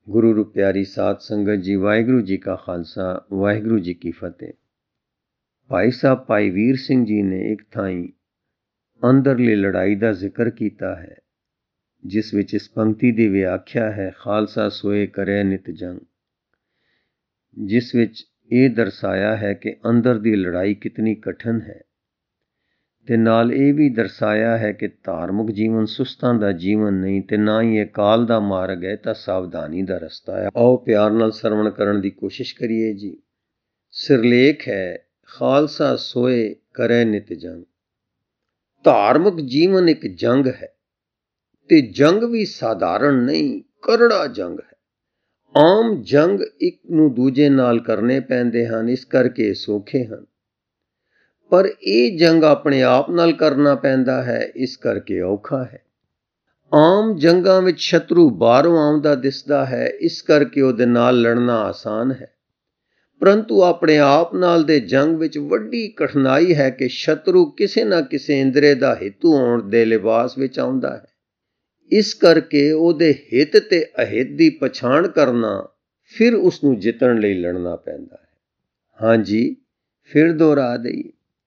ਗੁਰੂ ਰੂ ਪਿਆਰੀ ਸਾਧ ਸੰਗਤ ਜੀ, ਵਾਹਿਗੁਰੂ ਜੀ ਕਾ ਖਾਲਸਾ, ਵਾਹਿਗੁਰੂ ਜੀ ਕੀ ਫਤਿਹ। ਭਾਈ ਸਾਹਿਬ ਭਾਈ ਵੀਰ ਸਿੰਘ ਜੀ ਨੇ ਇੱਕ ਥਾਈਂ ਅੰਦਰਲੀ ਲੜਾਈ ਦਾ ਜ਼ਿਕਰ ਕੀਤਾ ਹੈ, ਜਿਸ ਵਿੱਚ ਇਸ ਪੰਕਤੀ ਦੀ ਵਿਆਖਿਆ ਹੈ, ਖਾਲਸਾ ਸੋਏ ਕਰੇ ਨਿਤ ਜੰਗ, ਜਿਸ ਵਿੱਚ ਇਹ ਦਰਸਾਇਆ ਹੈ ਕਿ ਅੰਦਰ ਦੀ ਲੜਾਈ ਕਿਤਨੀ ਕਠਿਨ ਹੈ, ਤੇ ਨਾਲ ਇਹ ਵੀ ਦਰਸਾਇਆ ਹੈ ਕਿ ਧਾਰਮਿਕ ਜੀਵਨ ਸੁਸਤਾਂ ਦਾ ਜੀਵਨ ਨਹੀਂ ਤੇ ਨਾ ਹੀ ਇਹ ਕਾਲ ਦਾ ਮਾਰਗ ਹੈ, ਤਾਂ ਸਾਵਧਾਨੀ ਦਾ ਰਸਤਾ ਹੈ। ਆਓ ਪਿਆਰ ਨਾਲ ਸਰਵਣ ਕਰਨ ਦੀ ਕੋਸ਼ਿਸ਼ ਕਰੀਏ ਜੀ। ਸਿਰਲੇਖ ਹੈ, ਖਾਲਸਾ ਸੋਏ ਕਰੇ ਨਿਤ ਜੰਗ। ਧਾਰਮਿਕ ਜੀਵਨ ਇੱਕ ਜੰਗ ਹੈ, ਤੇ ਜੰਗ ਵੀ ਸਾਧਾਰਨ ਨਹੀਂ, ਕਰੜਾ ਜੰਗ ਹੈ। ਆਮ ਜੰਗ ਇੱਕ ਨੂੰ ਦੂਜੇ ਨਾਲ ਕਰਨੇ ਪੈਂਦੇ ਹਨ, ਇਸ ਕਰਕੇ ਸੌਖੇ ਹਨ। ਪਰ ਇਹ ਜੰਗ ਆਪਣੇ ਆਪ ਨਾਲ ਕਰਨਾ ਪੈਂਦਾ ਹੈ, ਇਸ ਕਰਕੇ ਔਖਾ ਹੈ। ਆਮ ਜੰਗਾਂ ਵਿੱਚ ਸ਼ਤਰੂ ਬਾਹਰੋਂ ਆਉਂਦਾ ਦਿਸਦਾ ਹੈ, ਇਸ ਕਰਕੇ ਉਹਦੇ ਨਾਲ ਲੜਨਾ ਆਸਾਨ ਹੈ। ਪਰੰਤੂ ਆਪਣੇ ਆਪ ਨਾਲ ਦੇ ਜੰਗ ਵਿੱਚ ਵੱਡੀ ਕਠਿਨਾਈ ਹੈ ਕਿ ਸ਼ਤਰੂ ਕਿਸੇ ਨਾ ਕਿਸੇ ਇੰਦਰੇ ਦਾ ਹਿੱਤੂ ਹੋਣ ਦੇ ਲਿਬਾਸ ਵਿੱਚ ਆਉਂਦਾ ਹੈ। ਇਸ ਕਰਕੇ ਉਹਦੇ ਹਿੱਤ ਤੇ ਅਹਿਤ ਦੀ ਪਛਾਣ ਕਰਨਾ, ਫਿਰ ਉਸ ਨੂੰ ਜਿੱਤਣ ਲਈ ਲੜਨਾ ਪੈਂਦਾ ਹੈ। ਹਾਂਜੀ, ਫਿਰ ਦੁਹਰਾ ਦਈਏ।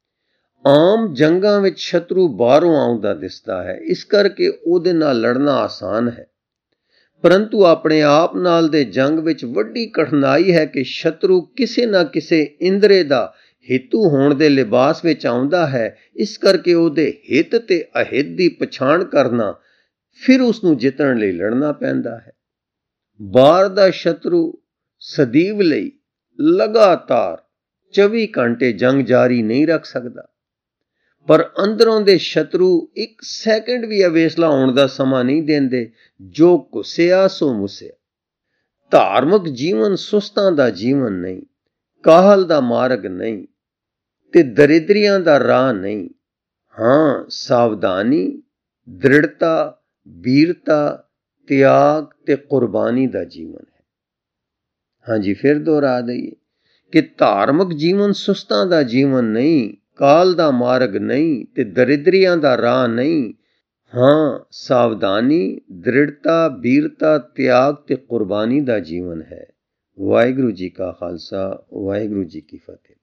ਆਮ ਜੰਗਾਂ ਵਿੱਚ ਸ਼ਤਰੂ ਬਾਹਰੋਂ ਆਉਂਦਾ ਦਿਸਦਾ ਹੈ, ਇਸ ਕਰਕੇ ਉਹਦੇ ਨਾਲ ਲੜਨਾ ਆਸਾਨ ਹੈ। ਪਰੰਤੂ ਆਪਣੇ ਆਪ ਨਾਲ ਦੇ ਜੰਗ ਵਿੱਚ ਵੱਡੀ ਕਠਿਨਾਈ ਹੈ ਕਿ ਸ਼ਤਰੂ ਕਿਸੇ ਨਾ ਕਿਸੇ ਇੰਦਰੇ ਦਾ ਹਿੱਤੂ ਹੋਣ ਦੇ ਲਿਬਾਸ ਵਿੱਚ ਆਉਂਦਾ ਹੈ, ਇਸ ਕਰਕੇ ਉਹਦੇ ਹਿੱਤ ਤੇ ਅਹਿਤ ਦੀ ਪਛਾਣ ਕਰਨਾ, ਫਿਰ ਉਸ ਨੂੰ ਜਿੱਤਣ ਲਈ ਲੜਨਾ ਪੈਂਦਾ ਹੈ। ਬਾਹਰ ਦਾ ਸ਼ਤਰੂ ਸਦੀਵ ਲਈ ਲਗਾਤਾਰ 24 ਘੰਟੇ ਜੰਗ ਜਾਰੀ ਨਹੀਂ ਰੱਖ ਸਕਦਾ, ਪਰ ਅੰਦਰੋਂ ਦੇ ਸ਼ਤਰੂ ਇੱਕ ਸੈਕਿੰਡ ਵੀ ਅਵੇਸਲਾ ਹੋਣ ਦਾ ਸਮਾਂ ਨਹੀਂ ਦਿੰਦੇ। ਜੋ ਘੁੱਸਿਆ ਸੋ ਮੁੱਸਿਆ। ਧਾਰਮਿਕ ਜੀਵਨ ਸੁਸਤਾਂ ਦਾ ਜੀਵਨ ਨਹੀਂ, ਕਾਹਲ ਦਾ ਮਾਰਗ ਨਹੀਂ, ਤੇ ਦਰਿਦਰੀਆਂ ਦਾ ਰਾਹ ਨਹੀਂ। ਹਾਂ, ਸਾਵਧਾਨੀ, ਦ੍ਰਿੜਤਾ, ਬੀਰਤਾ, ਤਿਆਗ ਤੇ ਕੁਰਬਾਨੀ ਦਾ ਜੀਵਨ ਹੈ। ਹਾਂਜੀ, ਫਿਰ ਦੁਹਰਾ ਦਈਏ ਕਿ ਧਾਰਮਿਕ ਜੀਵਨ ਸੁਸਤਾਂ ਦਾ ਜੀਵਨ ਨਹੀਂ, ਕਾਲ ਦਾ ਮਾਰਗ ਨਹੀਂ, ਤੇ ਦਰਿਦਰੀਆਂ ਦਾ ਰਾਹ ਨਹੀਂ। ਹਾਂ, ਸਾਵਧਾਨੀ, ਦ੍ਰਿੜਤਾ, ਬੀਰਤਾ, ਤਿਆਗ ਤੇ ਕੁਰਬਾਨੀ ਦਾ ਜੀਵਨ ਹੈ। ਵਾਹਿਗੁਰੂ ਜੀ ਕਾ ਖਾਲਸਾ, ਵਾਹਿਗੁਰੂ ਜੀ ਕੀ ਫਤਿਹ।